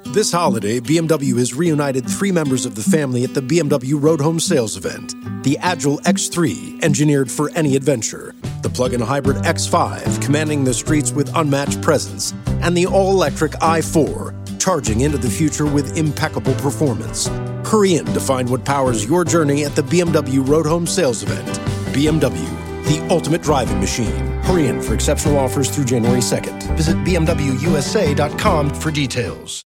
This holiday, BMW has reunited 3 members of the family at the BMW Road Home Sales event. The Agile X3, engineered for any adventure. The plug-in hybrid X5, commanding the streets with unmatched presence. And the all-electric i4, charging into the future with impeccable performance. Hurry in to find what powers your journey at the BMW Road Home Sales event. BMW, the ultimate driving machine. Hurry in for exceptional offers through January 2nd. Visit BMWUSA.com for details.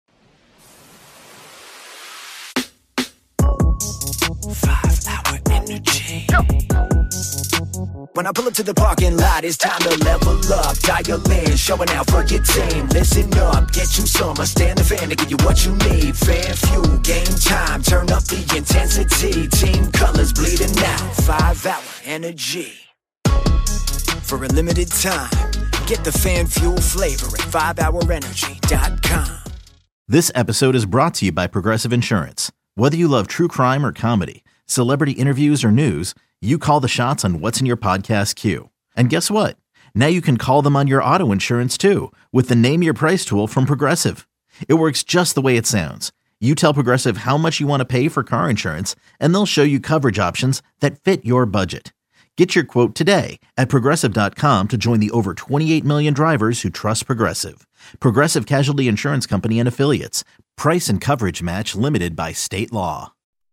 5-hour energy. When I pull up to the parking lot, it's time to level up. Dial in, showing out for your team. Listen up, get you some. I stand the fan to give you what you need. Fan fuel, game time. Turn up the intensity. Team colors bleeding out. 5-hour energy. For a limited time, get the fan fuel flavor at 5hourenergy.com. This episode is brought to you by Progressive Insurance. Whether you love true crime or comedy, celebrity interviews or news, you call the shots on what's in your podcast queue. And guess what? Now you can call them on your auto insurance too with the Name Your Price tool from Progressive. It works just the way it sounds. You tell Progressive how much you want to pay for car insurance, and they'll show you coverage options that fit your budget. Get your quote today at Progressive.com to join the over 28 million drivers who trust Progressive. Progressive Casualty Insurance Company and Affiliates. Price and coverage match limited by state law.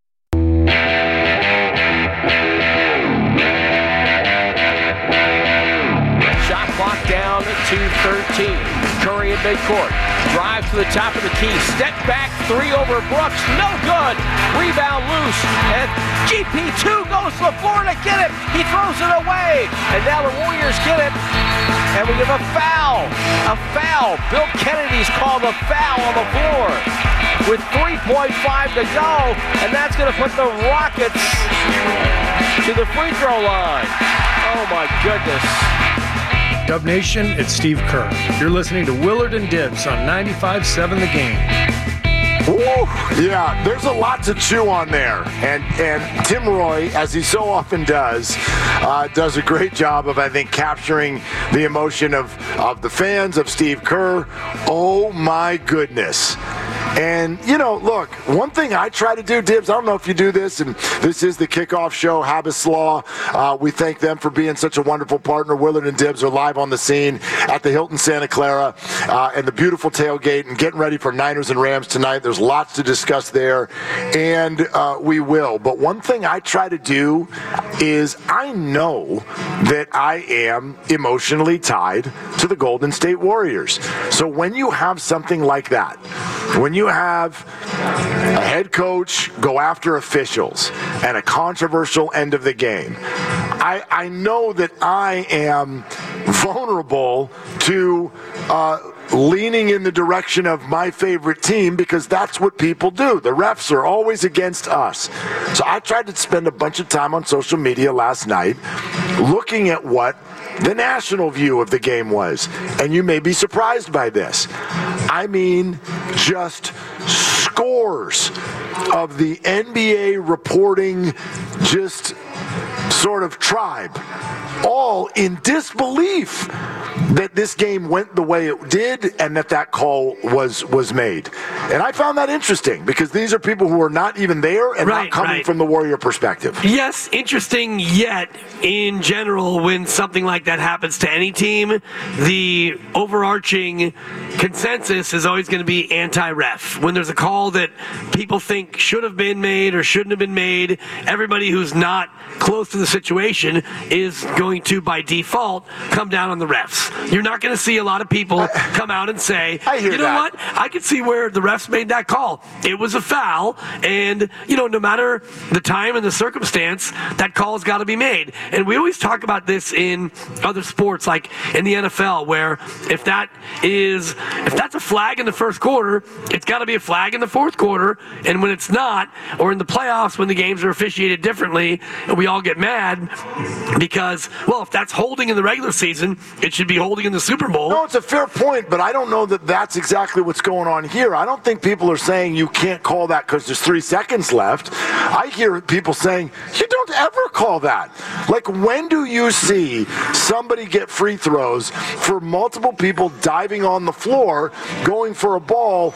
Shot clock down to 13. Curry in midcourt. Drive to the top of the key. Step back, 3 over Brooks. No good. Rebound loose. And GP2 goes to the floor to get it. He throws it away. And now the Warriors get it. And we have a foul. A foul. Bill Kennedy's called a foul on the floor with 3.5 to go. And that's going to put the Rockets to the free throw line. Oh, my goodness. Dub Nation, it's Steve Kerr. You're listening to Willard and Dibs on 95.7 The Game. Ooh, yeah, there's a lot to chew on there. And Tim Roy, as he so often does a great job of, I think, capturing the emotion of the fans, of Steve Kerr. Oh, my goodness. And, you know, look, one thing I try to do, Dibs, I don't know if you do this, and this is the kickoff show, Habas Law. We thank them for being such a wonderful partner. Willard and Dibs are live on the scene at the Hilton Santa Clara and the beautiful tailgate and getting ready for Niners and Rams tonight. There's lots to discuss there, and we will. But one thing I try to do is I know that I am emotionally tied to the Golden State Warriors. So when you have something like that, when you have a head coach go after officials and a controversial end of the game, I know that I am vulnerable to leaning in the direction of my favorite team because that's what people do. The refs are always against us. So I tried to spend a bunch of time on social media last night looking at what the national view of the game was. And you may be surprised by this. I mean, just scores of the NBA reporting just sort of tribe, all in disbelief that this game went the way it did and that call was made. And I found that interesting because these are people who are not even there and not coming from the Warrior perspective. Yes, interesting, yet in general, when something like that happens to any team, the overarching consensus is always going to be anti-ref. When there's a call that people think should have been made or shouldn't have been made, everybody who's not close to the situation is going to, by default, come down on the refs. You're not going to see a lot of people come out and say, you know what, I could see where the refs made that call. It was a foul, and, you know, no matter the time and the circumstance, that call's got to be made. And we always talk about this in other sports, like in the NFL, where if that's a flag in the first quarter, it's got to be a flag in the fourth quarter, and when it's not, or in the playoffs when the games are officiated differently, we all get mad because, well, if that's holding in the regular season, it should be holding holding in the Super Bowl. No, it's a fair point, but I don't know that that's exactly what's going on here. I don't think people are saying you can't call that because there's 3 seconds left. I hear people saying you don't ever call that. Like, when do you see somebody get free throws for multiple people diving on the floor, going for a ball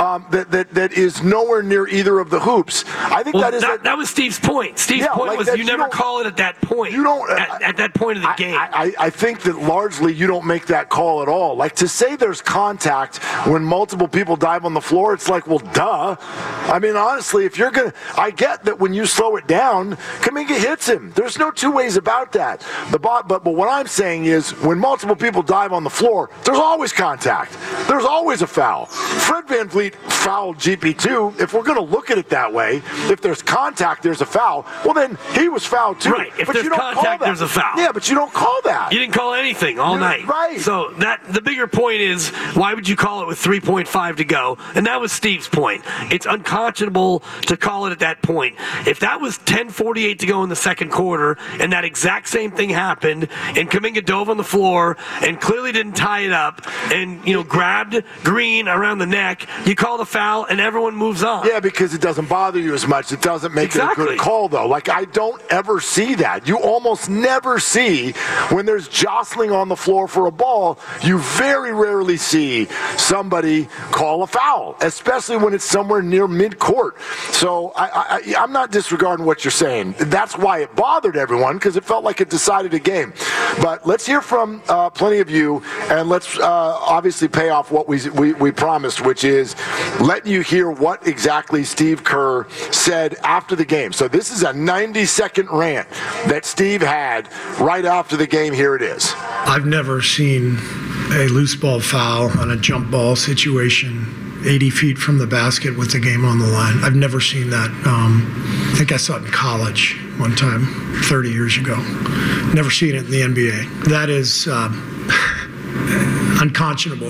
that is nowhere near either of the hoops? I think that was Steve's point. Steve's point was you never call it at that point. You don't at that point of the game. I think that largely you don't make that call at all. Like, to say there's contact when multiple people dive on the floor, it's like, well, duh. I mean, honestly, if you're going to, I get that when you slow it down, Kuminga hits him. There's no two ways about that. But what I'm saying is when multiple people dive on the floor, there's always contact. There's always a foul. Fred VanVleet fouled GP2. If we're going to look at it that way, if there's contact, there's a foul. Well, then he was fouled too. Right. If there's contact, there's a foul. Yeah, but you don't call that. You didn't call anything all night. Right. So the bigger point is, why would you call it with 3.5 to go? And that was Steve's point. It's unconscionable to call it at that point. If that was 10:48 to go in the second quarter, and that exact same thing happened, and Kuminga dove on the floor and clearly didn't tie it up, and grabbed Green around the neck, you call the foul, and everyone moves on. Yeah, because it doesn't bother you as much. It doesn't make it a good call, though. Like, I don't ever see that. You almost never see when there's jostling on the floor for a ball. You very rarely see somebody call a foul, especially when it's somewhere near midcourt. So I'm not disregarding what you're saying. That's why it bothered everyone, because it felt like it decided a game. But let's hear from plenty of you, and let's obviously pay off what we promised, which is letting you hear what exactly Steve Kerr said after the game. So this is a 90-second rant that Steve had right after the game. Here it is. I've never seen a loose ball foul on a jump ball situation 80 feet from the basket with the game on the line. I've never seen that. I think I saw it in college one time 30 years ago. Never seen it in the NBA. That is unconscionable.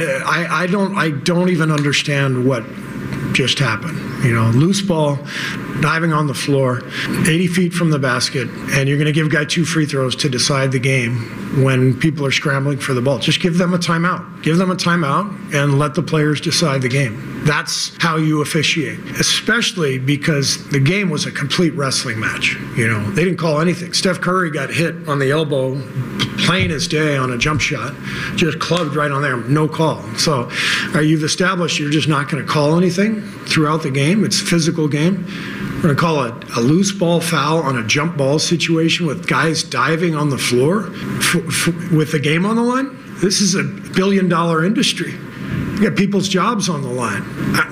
I don't even understand what just happened. Loose ball, diving on the floor, 80 feet from the basket, and you're going to give a guy 2 free throws to decide the game when people are scrambling for the ball. Just give them a timeout. Give them a timeout and let the players decide the game. That's how you officiate, especially because the game was a complete wrestling match. They didn't call anything. Steph Curry got hit on the elbow, plain as day, on a jump shot, just clubbed right on there, no call. So you've established you're just not going to call anything throughout the game. It's a physical game. We're going to call it a loose ball foul on a jump ball situation with guys diving on the floor with the game on the line. This is a billion-dollar industry. You got people's jobs on the line.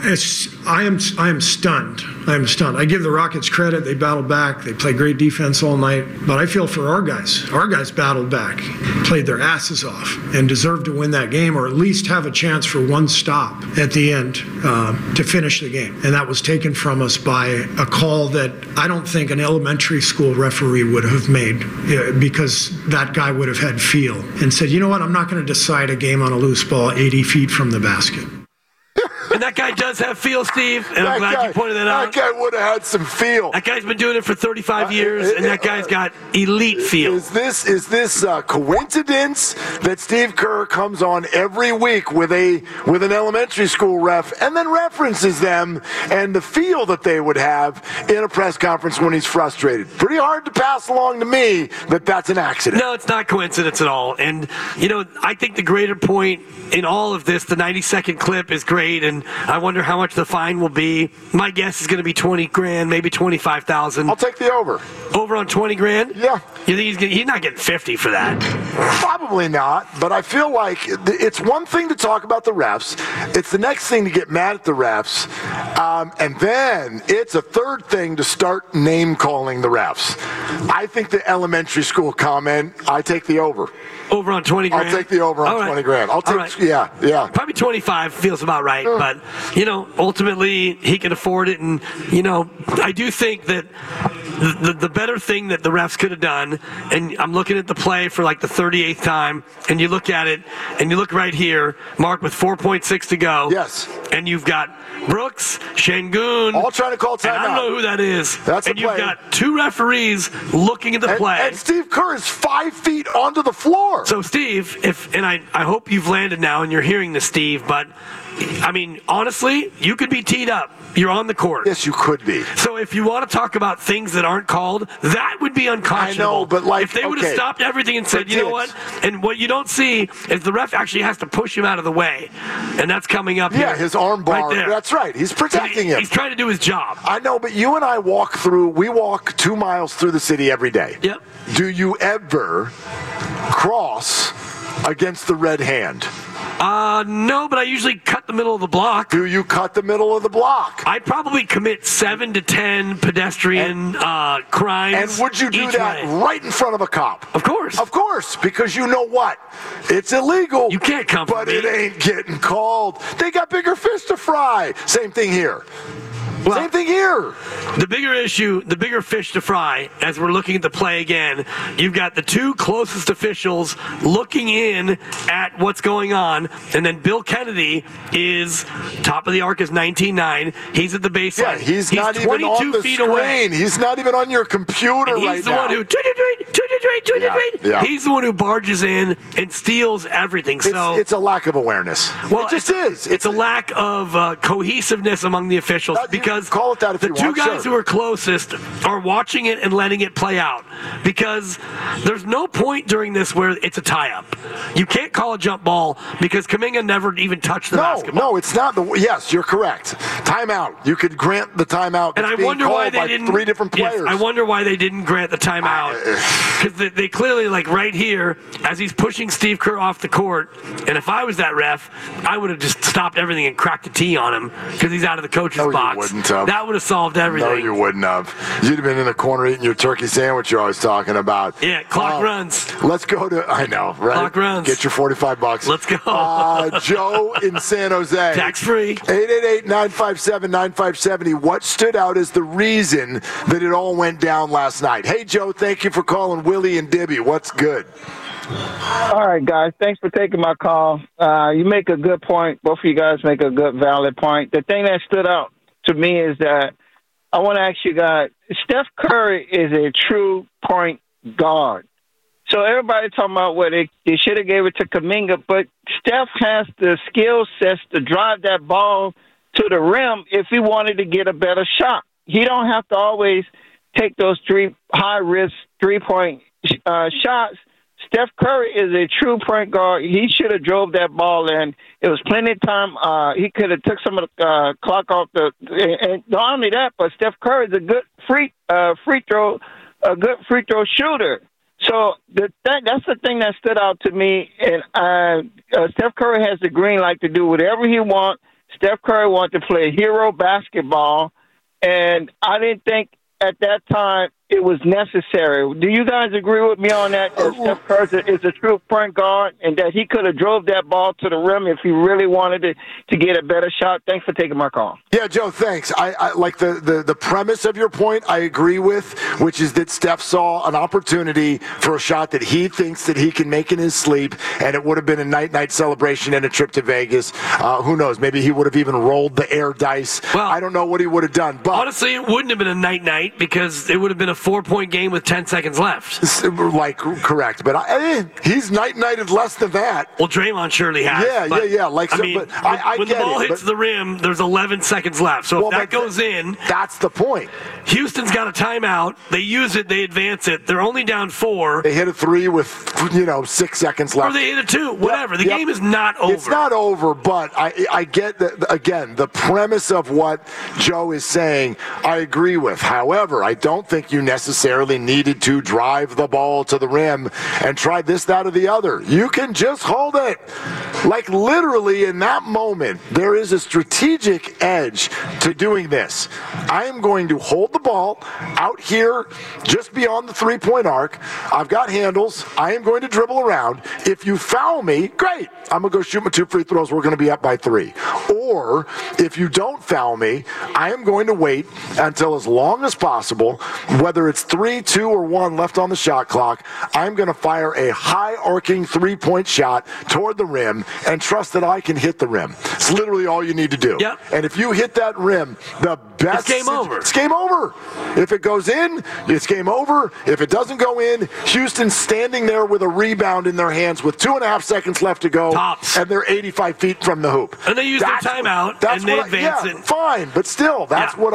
I am stunned. I am stunned. I give the Rockets credit. They battled back. They played great defense all night. But I feel for our guys. Our guys battled back, played their asses off, and deserved to win that game, or at least have a chance for one stop at the end to finish the game. And that was taken from us by a call that I don't think an elementary school referee would have made, because that guy would have had feel and said, you know what, I'm not going to decide a game on a loose ball 80 feet from the basket. And that guy does have feel, Steve, and I'm glad you pointed that out. That guy would have had some feel. That guy's been doing it for 35 years, and that guy's got elite feel. Is this coincidence that Steve Kerr comes on every week with an elementary school ref and then references them and the feel that they would have in a press conference when he's frustrated? Pretty hard to pass along to me that that's an accident. No, it's not coincidence at all. And, I think the greater point in all of this, the 90-second clip is great, and I wonder how much the fine will be. My guess is going to be $20,000, maybe $25,000. I'll take the over. Over on $20,000? Yeah. You think he's not getting 50 for that? Probably not, but I feel like it's one thing to talk about the refs. It's the next thing to get mad at the refs. And then it's a third thing to start name-calling the refs. I think the elementary school comment, I take the over. Over on $20,000? I'll take the over on $20,000. I'll take, yeah. Probably 25 feels about right, but, ultimately he can afford it. And, I do think that the better thing that the refs could have done, and I'm looking at the play for like the 38th time, and you look at it, and you look right here, Mark, with 4.6 to go. Yes. And you've got Brooks, Şengün. All trying to call timeout. I don't know who that is. That's and you've got two referees looking at the play. And Steve Kerr is 5 feet onto the floor. So, Steve, I hope you've landed now and you're hearing this, Steve, but, I mean, honestly, you could be teed up. You're on the court. Yes, you could be. So if you want to talk about things that aren't called, that would be unconscionable. I know, but like, if they would have stopped everything and said, you know what? And what you don't see is the ref actually has to push him out of the way, and that's coming up here. Yeah, his arm bar. Right there. That's right. He's protecting him. He's trying to do his job. I know, but you and I walk 2 miles through the city every day. Yep. Do you ever cross against the red hand? No, but I usually cut the middle of the block. Do you cut the middle of the block? I'd probably commit 7 to 10 pedestrian crimes. And would you do that right in front of a cop? Of course. Of course, because you know what? It's illegal. You can't come for me. But it ain't getting called. They got bigger fish to fry. Same thing here. Well, same thing here. The bigger issue, the bigger fish to fry, as we're looking at the play again, you've got the two closest officials looking in at what's going on, and then Bill Kennedy is top of the arc is 19.9. He's at the baseline. Yeah, he's not even on the screen. Away. He's not even on your computer right now. He's the one who he's the one who barges in and steals everything. So it's a lack of awareness. Well, it just is. It's a lack of cohesiveness among the officials because call it that if the you two want, guys who are closest are watching it and letting it play out because there's no point during this where it's a tie-up. You can't call a jump ball because Kuminga never even touched the basketball. No, it's not. Yes, you're correct. Timeout. You could grant the timeout. And I wonder why they didn't. 3 different players. Yes, I wonder why they didn't grant the timeout because they clearly, like right here, as he's pushing Steve Kerr off the court. And if I was that ref, I would have just stopped everything and cracked a tee on him because he's out of the coach's box. You wouldn't have. That would have solved everything. No, you wouldn't have. You'd have been in the corner eating your turkey sandwich you're always talking about. Yeah, clock runs. Let's go to, I know, right? Clock runs. Get your $45. Let's go. Joe in San Jose. Tax free. 888-957-9570. What stood out as the reason that it all went down last night? Hey, Joe, thank you for calling Willie and Dibby. What's good? All right, guys. Thanks for taking my call. You make a good point. Both of you guys make a good, valid point. The thing that stood out to me is that I want to ask you guys, Steph Curry is a true point guard. So everybody talking about they should have gave it to Kuminga, but Steph has the skill sets to drive that ball to the rim if he wanted to get a better shot. He don't have to always take those high-risk three-point shots. Steph Curry is a true point guard. He should have drove that ball in. It was plenty of time. He could have took some of the clock off and not only that, but Steph Curry is a good free throw shooter. So that's the thing that stood out to me. And Steph Curry has the green light to do whatever he wants. Steph Curry wanted to play hero basketball, and I didn't think at that time it was necessary. Do you guys agree with me on that? That Steph Curry is a true point guard and that he could have drove that ball to the rim if he really wanted to get a better shot? Thanks for taking my call. Yeah, Joe, thanks. I like the premise of your point I agree with, which is that Steph saw an opportunity for a shot that he thinks that he can make in his sleep, and it would have been a night-night celebration and a trip to Vegas. Who knows? Maybe he would have even rolled the air dice. Well, I don't know what he would have done. But honestly, it wouldn't have been a night-night because it would have been a 4-point game with 10 seconds left. Correct. But he's night-nighted less than that. Well, Draymond surely has. Yeah. When the ball hits the rim, there's 11 seconds left. So if that goes in, that's the point. Houston's got a timeout. They use it. They advance it. They're only down 4. They hit a 3 with 6 seconds left. Or they hit a 2. Whatever. The game is not over. It's not over, but I get that. Again, the premise of what Joe is saying, I agree with. However, I don't think you necessarily needed to drive the ball to the rim and try this, that, or the other. You can just hold it. Like literally in that moment, there is a strategic edge to doing this. I am going to hold the ball out here just beyond the 3-point arc. I've got handles. I am going to dribble around. If you foul me, great. I'm going to go shoot my 2 free throws. We're going to be up by 3. Or if you don't foul me, I am going to wait until as long as possible, whether whether it's 3, 2, or 1 left on the shot clock, I'm going to fire a high-arcing three-point shot toward the rim and trust that I can hit the rim. It's literally all you need to do. Yep. And if you hit that rim, the best... It's game over. It's game over. If it goes in, it's game over. If it doesn't go in, Houston's standing there with a rebound in their hands with 2.5 seconds left to go. Tops. And they're 85 feet from the hoop. And they use their timeout, and they advance it. Fine, but still, that's what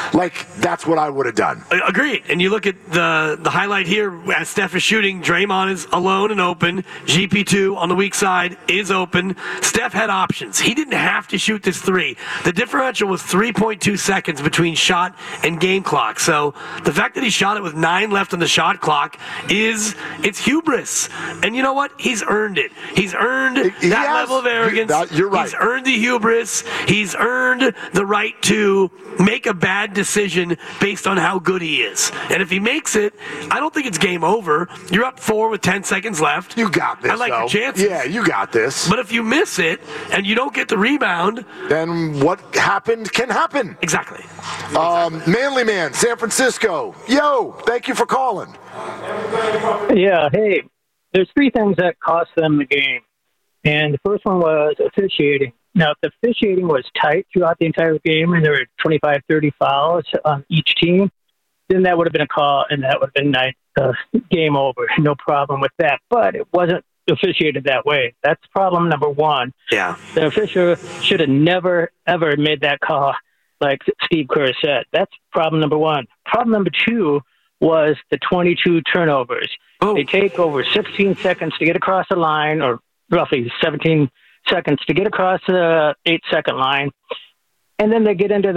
I would have done. Agreed. And you look at the highlight here as Steph is shooting. Draymond is alone and open. GP2 on the weak side is open. Steph had options. He didn't have to shoot this three. The differential was 3.2 seconds between shot and game clock. So the fact that he shot it with 9 left on the shot clock it's hubris. And you know what? He's earned it. He's earned that level of arrogance. You're right. He's earned the hubris. He's earned the right to make a bad decision based on how good he is. And if he makes it, I don't think it's game over. You're up 4 with 10 seconds left. You got this, I like your chances. Yeah, you got this. But if you miss it and you don't get the rebound, then what happened can happen. Exactly. Manly Man, San Francisco. Yo, thank you for calling. Yeah, hey, there's 3 things that cost them the game. And the first one was officiating. Now, if the officiating was tight throughout the entire game and there were 25, 30 fouls on each team, then that would have been a call and that would have been game over. No problem with that. But it wasn't officiated that way. That's problem number 1. Yeah. The official should have never, ever made that call, like Steve Kerr said. That's problem number 1. Problem number 2 was the 22 turnovers. Oh. They take over 16 seconds to get across the line, or roughly 17 seconds to get across the 8-second line. And then they get into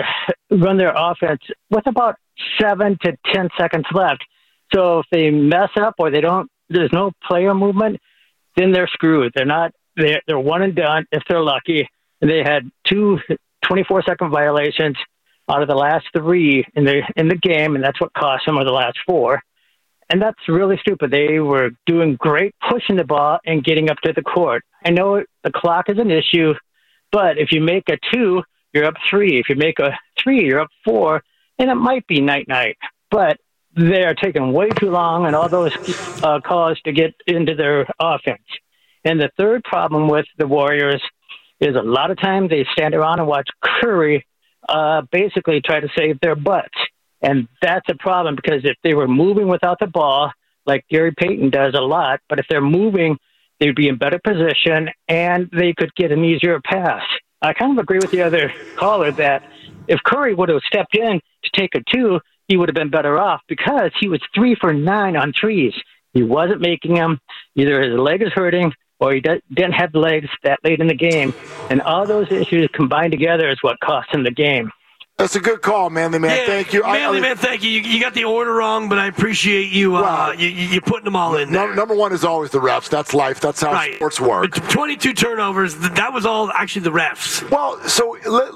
run their offense with about 7 to 10 seconds left. So if they mess up or there's no player movement, then they're screwed. They're one and done if they're lucky. And they had 2 24-second violations out of the last 3 in the game, and that's what cost them, or the last 4. And that's really stupid. They were doing great pushing the ball and getting up to the court. I know the clock is an issue, but if you make a 2, you're up 3. If you make a 3, you're up 4, and it might be night-night. But they are taking way too long and all those calls to get into their offense. And the third problem with the Warriors is a lot of times they stand around and watch Curry basically try to save their butts. And that's a problem, because if they were moving without the ball, like Gary Payton does a lot, but if they're moving, they'd be in better position and they could get an easier pass. I kind of agree with the other caller that if Curry would have stepped in to take a 2, he would have been better off, because he was 3 for 9 on threes. He wasn't making them. Either his leg is hurting or he didn't have the legs that late in the game. And all those issues combined together is what cost him the game. That's a good call, Manly Man. Yeah, thank you. Manly Man, thank you. You got the order wrong, but I appreciate you you putting them all in there. Number 1 is always the refs. That's life. That's how sports work. But 22 turnovers, that was all actually the refs. Well, so let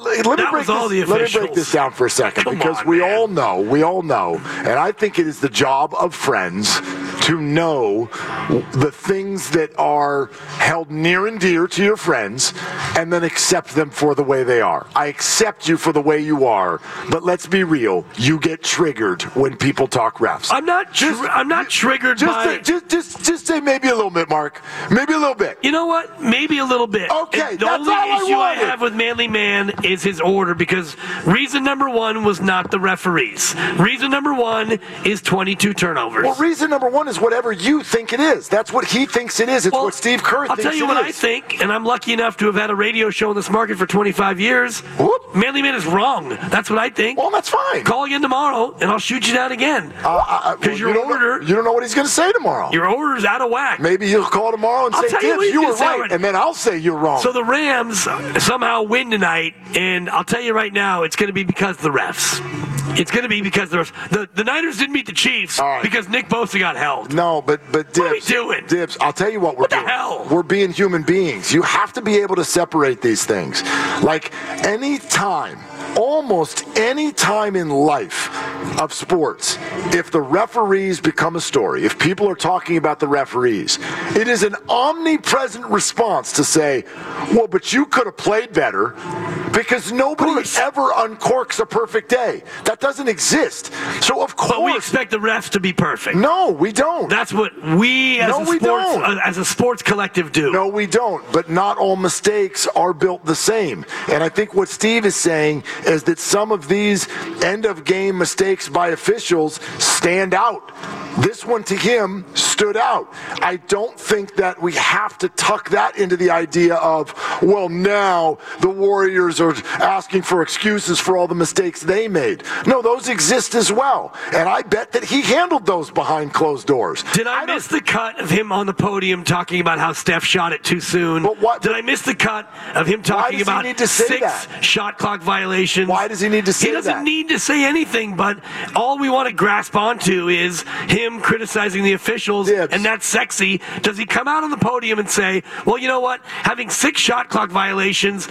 me break this down for a second, because we all know, and I think it is the job of friends to know the things that are held near and dear to your friends and then accept them for the way they are. I accept you for the way you are, but let's be real. You get triggered when people talk refs. I'm not triggered by... Just say maybe a little bit, Mark. Maybe a little bit. You know what? Maybe a little bit. Okay, the only issue I have with Manly Man is his order, because reason number 1 was not the referees. Reason number 1 is 22 turnovers. Well, reason number 1 is whatever you think it is. That's what he thinks it is. It's what Steve Kerr thinks it is. I'll tell you what I think, and I'm lucky enough to have had a radio show in this market for 25 years. Whoop. Manly Man is wrong. That's what I think. Well, that's fine. Call again tomorrow, and I'll shoot you down again. Because you don't know what he's going to say tomorrow. Your order's out of whack. Maybe he'll call tomorrow and say, Gibbs, you were right, and then I'll say you're wrong. So the Rams somehow win tonight, and I'll tell you right now, it's going to be because of the refs. It's going to be because the Niners didn't beat the Chiefs because Nick Bosa got held. No, but Dibs. What are we doing? Dibs, I'll tell you what we're doing. What the hell? We're being human beings. You have to be able to separate these things. Like almost any time in life, of sports, if the referees become a story, if people are talking about the referees, it is an omnipresent response to say, well, but you could have played better, because nobody ever uncorks a perfect day. That doesn't exist. So, of course. But we expect the refs to be perfect. No, we don't. That's what we as a sports collective do. No, we don't. But not all mistakes are built the same. And I think what Steve is saying is that some of these end-of-game mistakes by officials stand out. This one to him stood out. I don't think that we have to tuck that into the idea of, well, now the Warriors are asking for excuses for all the mistakes they made. No, those exist as well. And I bet that he handled those behind closed doors. Did I miss the cut of him on the podium talking about how Steph shot it too soon? Did I miss the cut of him talking about 6 shot clock violations? Why does he need to say that? He doesn't need to say anything, but all we want to grasp onto is him criticizing the officials, and that's sexy. Does he come out on the podium and say, well, you know what? Having 6 shot clock violations,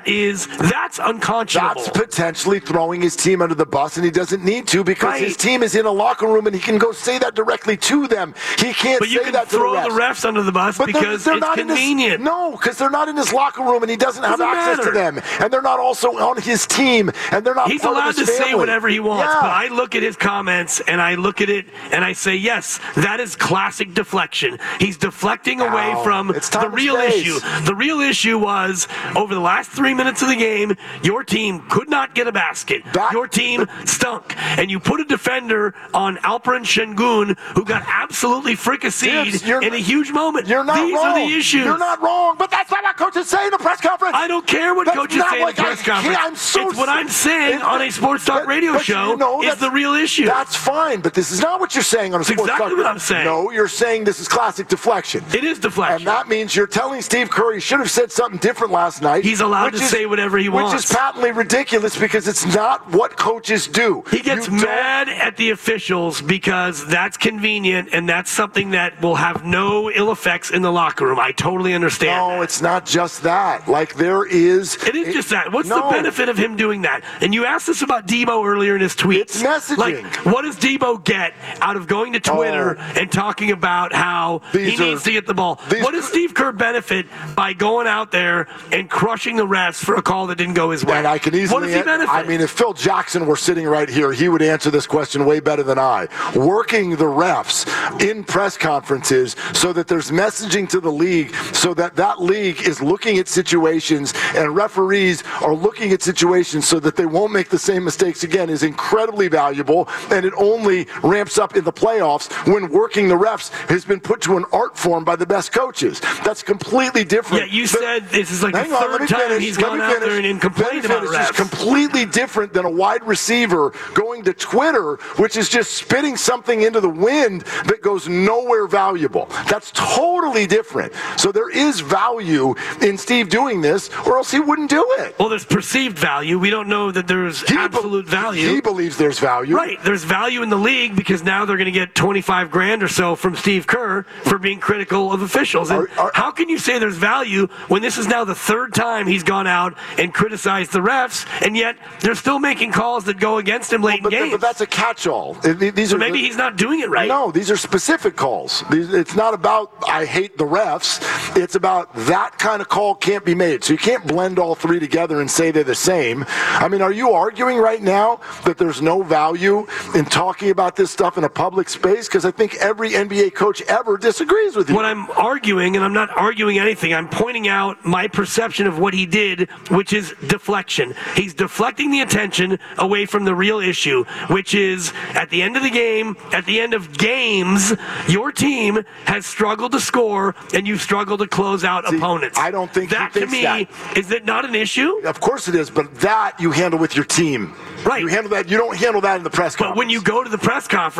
that's unconscionable. That's potentially throwing his team under the bus, and he doesn't need to because his team is in a locker room and he can go say that directly to them. He can't say that to the refs. But you can throw the refs under the bus because it's convenient. No, because they're not in his locker room and he doesn't have access to them. And they're not also on his team, and they're not He's part allowed of his to family. say whatever he wants, but I look at his comments and I look at it and I say, yes, that is classic deflection. He's deflecting away from the real issue. The real issue was, over the last 3 minutes of the game, your team could not get a basket. Your team stunk. And you put a defender on Alperen Şengün, who got absolutely fricasseed in a huge moment. You're not These wrong. are the issues. You're not wrong, but that's not what coaches say in a press conference. I don't care what coaches say in a press conference. It's what I'm saying on a sports talk radio show is the real issue. That's fine, but this is not what you're saying on a sports talk. Exactly what I'm saying. No, you're saying this is classic deflection. It is deflection. And that means you're telling Steve Kerr he should have said something different last night. He's allowed to say whatever he wants. Which is patently ridiculous because it's not what coaches do. He gets mad at the officials because that's convenient and that's something that will have no ill effects in the locker room. I totally understand. No, it's not just that. Like there is. It is just that. What's the benefit of him doing that? And you asked us about Debo earlier in his tweets. It's messaging. Like, what does Debo get out of going to Twitter and talking about how he needs to get the ball? What does Steve Kerr benefit by going out there and crushing the refs for a call that didn't go his way? And I can easily. What does he benefit? I mean, if Phil Jackson were sitting right here, he would answer this question way better than I. Working the refs in press conferences so that there's messaging to the league, so that that league is looking at situations and referees are looking at situations so that they won't make the same mistakes again is incredibly valuable, and it only ramps up in the playoffs when working the refs has been put to an art form by the best coaches. That's completely different. Yeah, you said this is like the third time he's gone out there and complained about refs. It's completely different than a wide receiver going to Twitter, which is just spitting something into the wind that goes nowhere valuable. That's totally different. So there is value in Steve doing this, or else he wouldn't do it. Well, there's perceived value. We don't know that there's absolute value. He believes there's value. Right. There's value in the league because now they're going to get $25,000 or so from Steve Kerr for being critical of officials. And how can you say there's value when this is now the third time he's gone out and criticized the refs, and yet they're still making calls that go against him late in games? But that's a catch-all. Maybe he's not doing it right. No, these are specific calls. It's not about I hate the refs. It's about that kind of call can't be made. So you can't blend all three together and say they're the same. I mean, are you arguing right now that there's no value in talking about this stuff in a public space? Because I think every NBA coach ever disagrees with you. What I'm arguing, and I'm not arguing anything, I'm pointing out my perception of what he did, which is deflection. He's deflecting the attention away from the real issue, which is at the end of the game, at the end of games, your team has struggled to score and you've struggled to close out opponents. I don't think that, to me, is that not an issue? Of course it is, but that you handle with your team. Right. You handle that. You don't handle that in the press conference. But when you go to the press conference and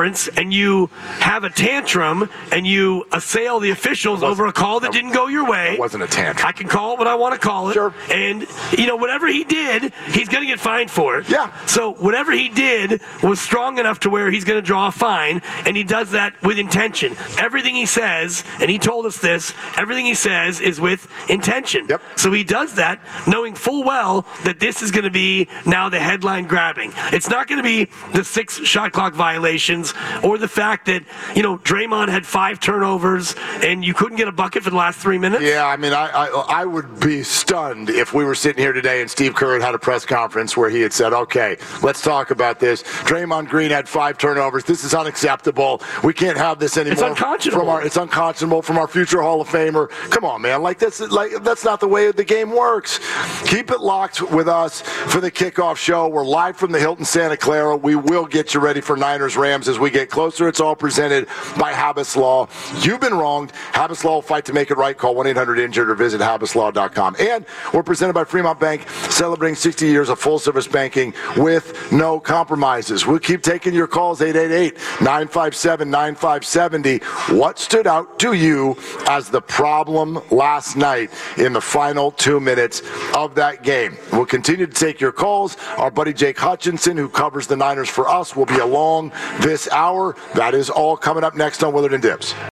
and you have a tantrum and you assail the officials over a call that didn't go your way. It wasn't a tantrum. I can call it what I want to call it. Sure. And, whatever he did, he's going to get fined for it. Yeah. So whatever he did was strong enough to where he's going to draw a fine, and he does that with intention. Everything he says, and he told us this, everything he says is with intention. Yep. So he does that knowing full well that this is going to be now the headline grabbing. It's not going to be the 6 shot clock violations or the fact that, Draymond had 5 turnovers and you couldn't get a bucket for the last 3 minutes. Yeah, I mean, I would be stunned if we were sitting here today and Steve Kerr had a press conference where he had said, okay, let's talk about this. Draymond Green had 5 turnovers. This is unacceptable. We can't have this anymore. It's unconscionable. It's unconscionable from our future Hall of Famer. Come on, man. That's not the way the game works. Keep it locked with us for the kickoff show. We're live from the Hilton Santa Clara. We will get you ready for Niners Rams as we get closer. It's all presented by Habas Law. You've been wronged. Habas Law will fight to make it right. Call 1-800-INJURED or visit habaslaw.com. And we're presented by Fremont Bank, celebrating 60 years of full-service banking with no compromises. We'll keep taking your calls, 888-957-9570. What stood out to you as the problem last night in the final 2 minutes of that game? We'll continue to take your calls. Our buddy Jake Hutchinson, who covers the Niners for us, will be along this hour. That is all coming up next on Willard and Dibs.